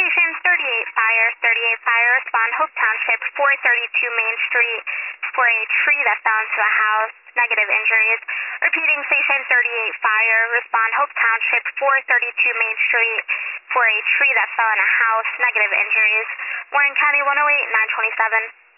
Station 38 Fire, 38 Fire, respond Hope Township, 432 Main Street, for a tree that fell into a house, negative injuries. Repeating, Station 38 Fire, respond Hope Township, 432 Main Street, for a tree that fell in a house, negative injuries. Warren County 108, 927.